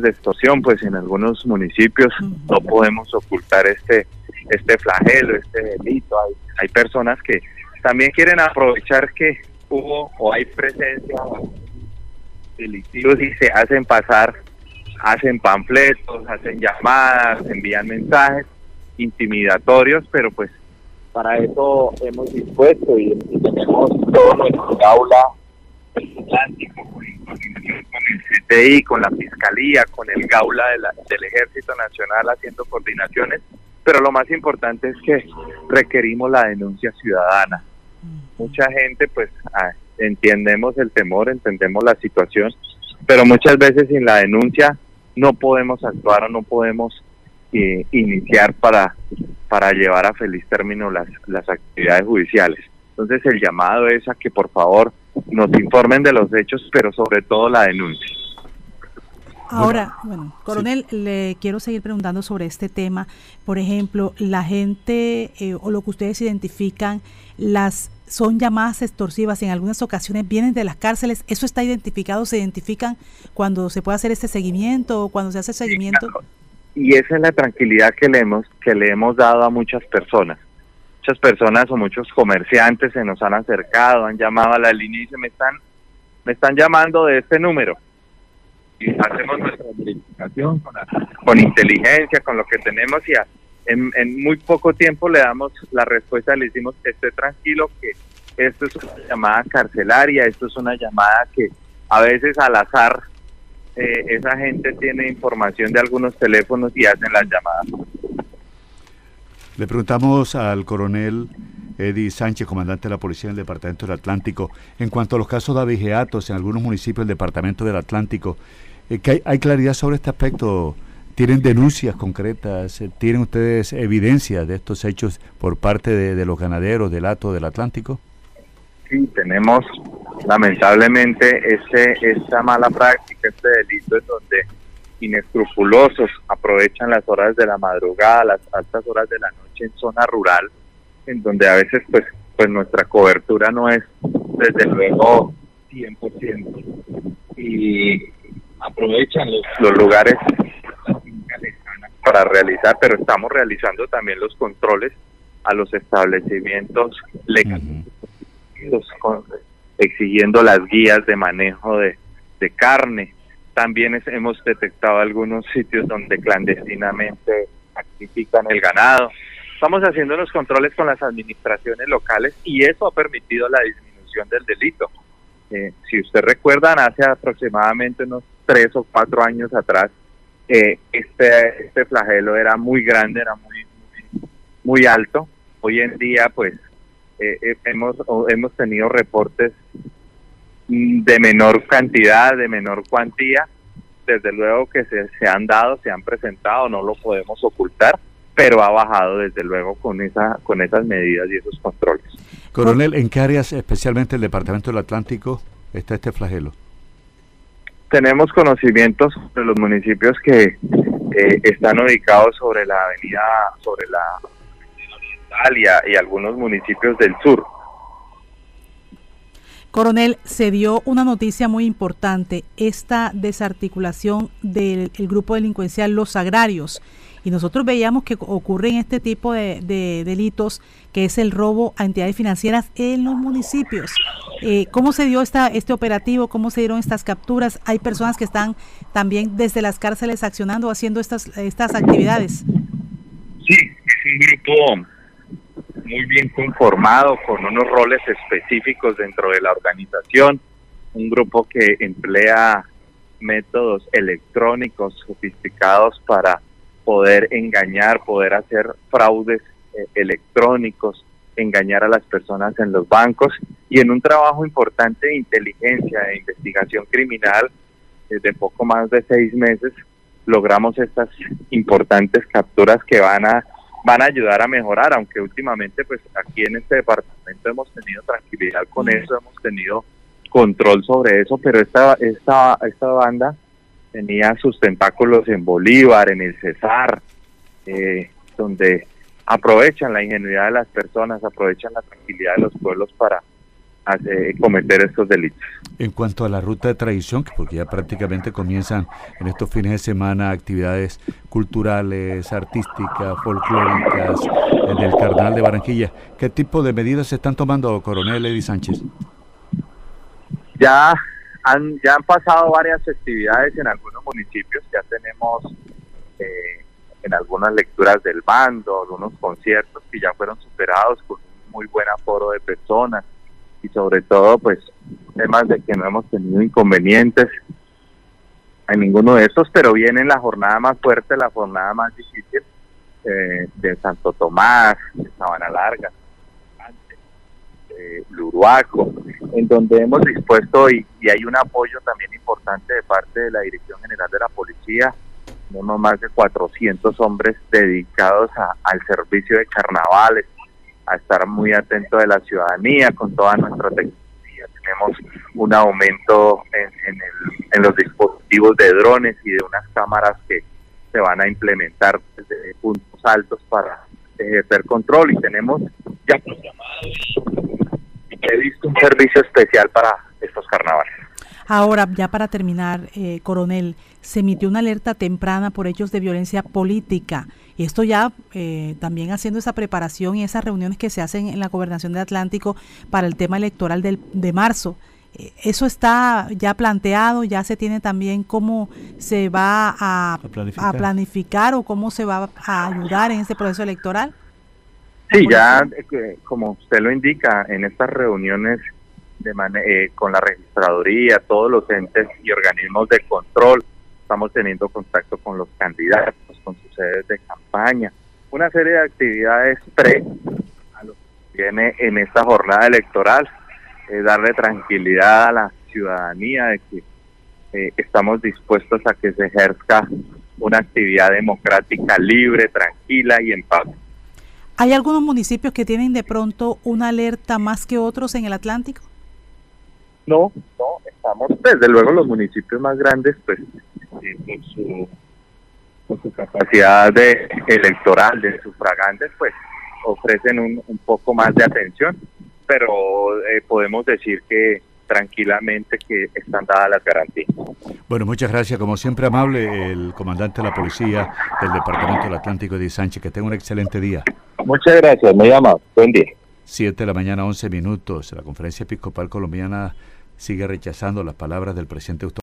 de extorsión, pues en algunos municipios no podemos ocultar este flagelo, este delito. Hay personas que también quieren aprovechar que hubo o hay presencia delictivos y se hacen pasar, hacen panfletos, hacen llamadas, envían mensajes intimidatorios, pero pues para eso hemos dispuesto y tenemos todo nuestro aula atlántico con el CTI, con la Fiscalía, con el Gaula del Ejército Nacional haciendo coordinaciones, pero lo más importante es que requerimos la denuncia ciudadana. Mucha gente pues entendemos el temor, entendemos la situación, pero muchas veces sin la denuncia no podemos actuar o no podemos iniciar para llevar a feliz término las actividades judiciales. Entonces el llamado es a que por favor nos informen de los hechos, pero sobre todo la denuncia. Ahora, bueno, coronel, sí, le quiero seguir preguntando sobre este tema. Por ejemplo, la gente o lo que ustedes identifican, son llamadas extorsivas, en algunas ocasiones vienen de las cárceles. ¿Eso está identificado? ¿Se identifican cuando se puede hacer este seguimiento o cuando se hace seguimiento? Sí, claro. Y esa es la tranquilidad que le hemos dado a muchas personas. Muchas personas o muchos comerciantes se nos han acercado, han llamado a la línea y dicen, me están llamando de este número. Y hacemos nuestra verificación con inteligencia, con lo que tenemos, y en muy poco tiempo le damos la respuesta, le decimos, esté tranquilo que esto es una llamada carcelaria, esto es una llamada que a veces al azar esa gente tiene información de algunos teléfonos y hacen las llamadas. Le preguntamos al coronel Eddie Sánchez, comandante de la Policía del Departamento del Atlántico, en cuanto a los casos de abigeatos en algunos municipios del Departamento del Atlántico, que ¿hay claridad sobre este aspecto? ¿Tienen denuncias concretas? ¿Tienen ustedes evidencia de estos hechos por parte de los ganaderos del Hato del Atlántico? Sí, tenemos lamentablemente esta mala práctica, este delito en donde inescrupulosos aprovechan las horas de la madrugada, las altas horas de la noche en zona rural, en donde a veces pues nuestra cobertura no es desde luego 100%, y aprovechan los lugares para realizar, pero estamos realizando también los controles a los establecimientos legales, exigiendo las guías de manejo de carne. También hemos detectado algunos sitios donde clandestinamente sacrifican el ganado. Estamos haciendo los controles con las administraciones locales y eso ha permitido la disminución del delito. Si usted recuerdan, hace aproximadamente unos 3 o 4 años atrás, este flagelo era muy grande, era muy alto. Hoy en día, pues, hemos tenido reportes de menor cantidad, de menor cuantía. Desde luego que se han dado, se han presentado, no lo podemos ocultar, pero ha bajado desde luego con esas medidas y esos controles. Coronel, ¿en qué áreas, especialmente el Departamento del Atlántico, está este flagelo? Tenemos conocimientos de los municipios que están ubicados sobre la avenida oriental y algunos municipios del sur. Coronel, se dio una noticia muy importante, esta desarticulación del grupo delincuencial Los Agrarios, y nosotros veíamos que ocurren este tipo de delitos, que es el robo a entidades financieras en los municipios. ¿Cómo se dio este operativo? ¿Cómo se dieron estas capturas? ¿Hay personas que están también desde las cárceles accionando, haciendo estas actividades? Sí, es un grupo muy bien conformado, con unos roles específicos dentro de la organización, un grupo que emplea métodos electrónicos sofisticados para poder engañar, poder hacer fraudes electrónicos, engañar a las personas en los bancos, y en un trabajo importante de inteligencia, de investigación criminal, de poco más de 6 meses, logramos estas importantes capturas que van a ayudar a mejorar, aunque últimamente pues aquí en este departamento hemos tenido tranquilidad con eso, hemos tenido control sobre eso, pero esta banda tenía sus tentáculos en Bolívar, en el Cesar, donde aprovechan la ingenuidad de las personas, aprovechan la tranquilidad de los pueblos cometer estos delitos. En cuanto a la ruta de tradición, porque ya prácticamente comienzan en estos fines de semana actividades culturales, artísticas, folclóricas, del Carnaval de Barranquilla, ¿qué tipo de medidas se están tomando, coronel Eddie Sánchez? Ya han pasado varias festividades en algunos municipios, ya tenemos en algunas lecturas del bando, algunos conciertos que ya fueron superados con un muy buen aforo de personas, y sobre todo pues temas de que no hemos tenido inconvenientes en ninguno de estos, pero viene la jornada más fuerte, la jornada más difícil de Santo Tomás, de Sabana Larga, de Luruaco, en donde hemos dispuesto y hay un apoyo también importante de parte de la Dirección General de la Policía. Tenemos más de 400 hombres dedicados al servicio de carnavales, a estar muy atentos de la ciudadanía con toda nuestra tecnología. Tenemos un aumento en los dispositivos de drones y de unas cámaras que se van a implementar desde puntos altos para ejercer control, y tenemos ya programado y previsto un servicio especial para estos carnavales. Ahora, ya para terminar, coronel, se emitió una alerta temprana por hechos de violencia política. Y esto ya también haciendo esa preparación y esas reuniones que se hacen en la Gobernación del Atlántico para el tema electoral de marzo. ¿Eso está ya planteado? ¿Ya se tiene también cómo se va a planificar o cómo se va a ayudar en ese proceso electoral? Sí, ya como usted lo indica, en estas reuniones con la registraduría, todos los entes y organismos de control, estamos teniendo contacto con los candidatos, con sus sedes de campaña, una serie de actividades a lo que viene en esta jornada electoral, darle tranquilidad a la ciudadanía de que estamos dispuestos a que se ejerza una actividad democrática libre, tranquila y en paz. ¿Hay algunos municipios que tienen de pronto una alerta más que otros en el Atlántico? No, estamos, desde luego los municipios más grandes, pues, con su capacidad electoral, de sufragantes, pues, ofrecen un poco más de atención, pero podemos decir que tranquilamente que están dadas las garantías. Bueno, muchas gracias, como siempre amable, el comandante de la policía del Departamento del Atlántico, Eddie Sánchez, que tenga un excelente día. Muchas gracias, muy amable, buen día. 7 de la mañana, 11 minutos. La Conferencia Episcopal Colombiana sigue rechazando las palabras del presidente